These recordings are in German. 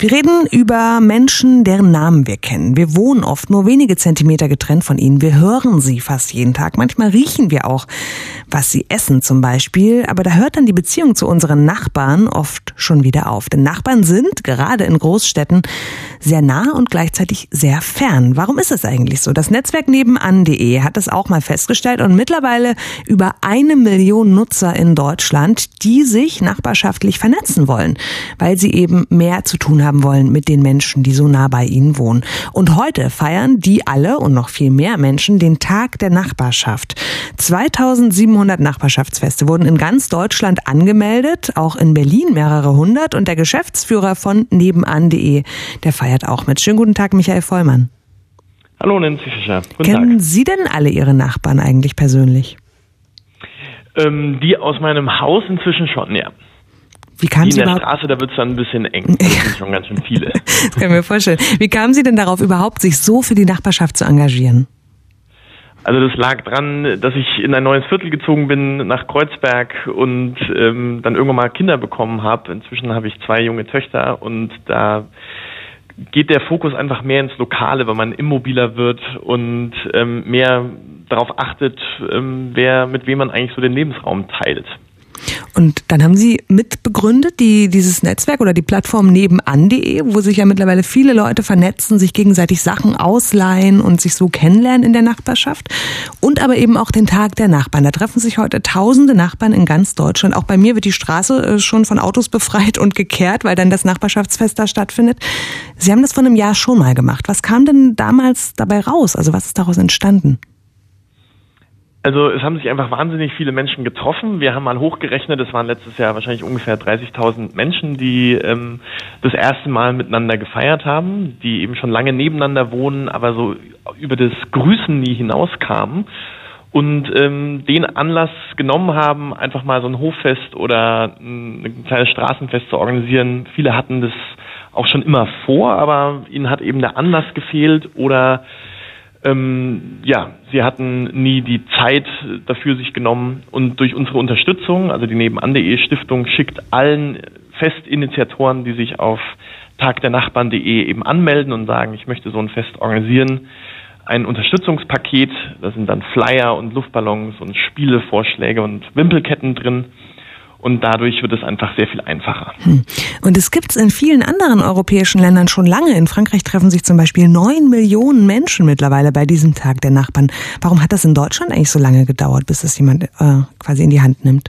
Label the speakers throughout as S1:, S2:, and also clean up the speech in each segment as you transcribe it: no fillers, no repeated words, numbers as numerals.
S1: Wir reden über Menschen, deren Namen wir kennen. Wir wohnen oft nur wenige Zentimeter getrennt von ihnen. Wir hören sie fast jeden Tag. Manchmal riechen wir auch, was sie essen zum Beispiel. Aber da hört dann die Beziehung zu unseren Nachbarn oft schon wieder auf. Denn Nachbarn sind, gerade in Großstädten, sehr nah und gleichzeitig sehr fern. Warum ist es eigentlich so? Das Netzwerk nebenan.de hat es auch mal festgestellt und mittlerweile über 1 Million Nutzer in Deutschland, die sich nachbarschaftlich vernetzen wollen, weil sie eben mehr zu tun haben wollen mit den Menschen, die so nah bei ihnen wohnen. Und heute feiern die alle und noch viel mehr Menschen den Tag der Nachbarschaft. 2700 Nachbarschaftsfeste wurden in ganz Deutschland angemeldet, auch in Berlin mehrere hundert. Und der Geschäftsführer von nebenan.de, der feiert auch mit. Schönen guten Tag, Michael Vollmann.
S2: Hallo, Nancy Fischer. Guten
S1: Kennen
S2: Tag.
S1: Sie denn alle Ihre Nachbarn eigentlich persönlich?
S2: Die aus meinem Haus inzwischen schon, ja.
S1: Wie kamen Sie
S2: in der
S1: überhaupt?
S2: Straße, da wird es dann ein bisschen eng. Das sind schon ganz schön viele.
S1: Das kann ich mir vorstellen. Wie kamen Sie denn darauf, überhaupt sich so für die Nachbarschaft zu engagieren?
S2: Also das lag dran, dass ich in ein neues Viertel gezogen bin, nach Kreuzberg und dann irgendwann mal Kinder bekommen habe. Inzwischen habe ich 2 junge Töchter und da geht der Fokus einfach mehr ins Lokale, weil man immobiler wird und mehr darauf achtet, mit wem man eigentlich so den Lebensraum teilt.
S1: Und dann haben Sie mitbegründet dieses Netzwerk oder die Plattform nebenan.de, wo sich ja mittlerweile viele Leute vernetzen, sich gegenseitig Sachen ausleihen und sich so kennenlernen in der Nachbarschaft. Und aber eben auch den Tag der Nachbarn. Da treffen sich heute tausende Nachbarn in ganz Deutschland. Auch bei mir wird die Straße schon von Autos befreit und gekehrt, weil dann das Nachbarschaftsfest da stattfindet. Sie haben das vor einem Jahr schon mal gemacht. Was kam denn damals dabei raus? Also was ist daraus entstanden?
S2: Also es haben sich einfach wahnsinnig viele Menschen getroffen. Wir haben mal hochgerechnet, es waren letztes Jahr wahrscheinlich ungefähr 30.000 Menschen, die das erste Mal miteinander gefeiert haben, die eben schon lange nebeneinander wohnen, aber so über das Grüßen nie hinauskamen und den Anlass genommen haben, einfach mal so ein Hoffest oder ein kleines Straßenfest zu organisieren. Viele hatten das auch schon immer vor, aber ihnen hat eben der Anlass gefehlt oder sie hatten nie die Zeit dafür sich genommen und durch unsere Unterstützung, also die nebenan.de Stiftung schickt allen Festinitiatoren, die sich auf tagdernachbarn.de eben anmelden und sagen, ich möchte so ein Fest organisieren, ein Unterstützungspaket, da sind dann Flyer und Luftballons und Spielevorschläge und Wimpelketten drin. Und dadurch wird es einfach sehr viel einfacher.
S1: Und es gibt es in vielen anderen europäischen Ländern schon lange. In Frankreich treffen sich zum Beispiel 9 Millionen Menschen mittlerweile bei diesem Tag der Nachbarn. Warum hat das in Deutschland eigentlich so lange gedauert, bis das jemand quasi in die Hand nimmt?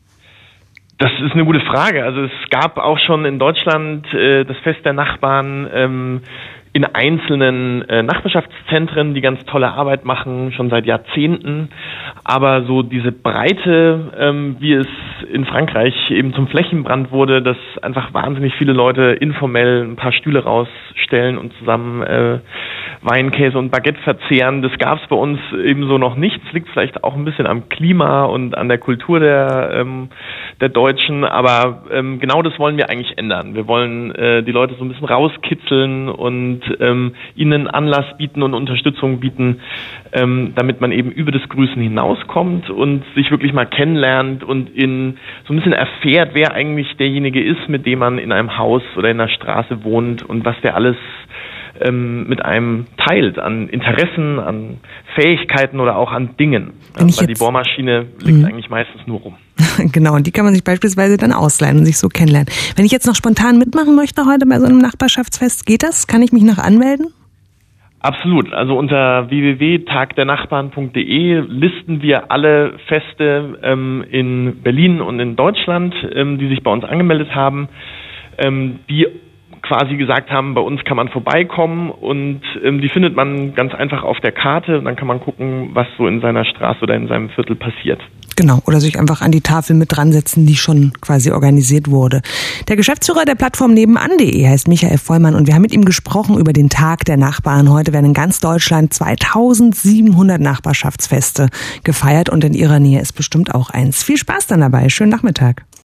S2: Das ist eine gute Frage. Also es gab auch schon in Deutschland das Fest der Nachbarn in einzelnen Nachbarschaftszentren, die ganz tolle Arbeit machen, schon seit Jahrzehnten. Aber so diese Breite, wie es in Frankreich eben zum Flächenbrand wurde, dass einfach wahnsinnig viele Leute informell ein paar Stühle rausstellen und zusammen Wein, Käse und Baguette verzehren, das gab es bei uns ebenso noch nicht. Es liegt vielleicht auch ein bisschen am Klima und an der Kultur der Deutschen, aber genau das wollen wir eigentlich ändern. Wir wollen die Leute so ein bisschen rauskitzeln und ihnen Anlass bieten und Unterstützung bieten, damit man eben über das Grüßen hinauskommt und sich wirklich mal kennenlernt und so ein bisschen erfährt, wer eigentlich derjenige ist, mit dem man in einem Haus oder in einer Straße wohnt und was der alles mit einem teilt, an Interessen, an Fähigkeiten oder auch an Dingen. Weil die Bohrmaschine liegt eigentlich meistens nur rum.
S1: Genau, und die kann man sich beispielsweise dann ausleihen und sich so kennenlernen. Wenn ich jetzt noch spontan mitmachen möchte heute bei so einem Nachbarschaftsfest, geht das? Kann ich mich noch anmelden?
S2: Absolut. Also unter www.tagdernachbarn.de listen wir alle Feste in Berlin und in Deutschland, die sich bei uns angemeldet haben, die quasi gesagt haben, bei uns kann man vorbeikommen und die findet man ganz einfach auf der Karte und dann kann man gucken, was so in seiner Straße oder in seinem Viertel passiert.
S1: Genau, oder sich einfach an die Tafel mit dran setzen, die schon quasi organisiert wurde. Der Geschäftsführer der Plattform nebenan.de heißt Michael Vollmann und wir haben mit ihm gesprochen über den Tag der Nachbarn. Heute werden in ganz Deutschland 2700 Nachbarschaftsfeste gefeiert und in Ihrer Nähe ist bestimmt auch eins. Viel Spaß dann dabei. Schönen Nachmittag.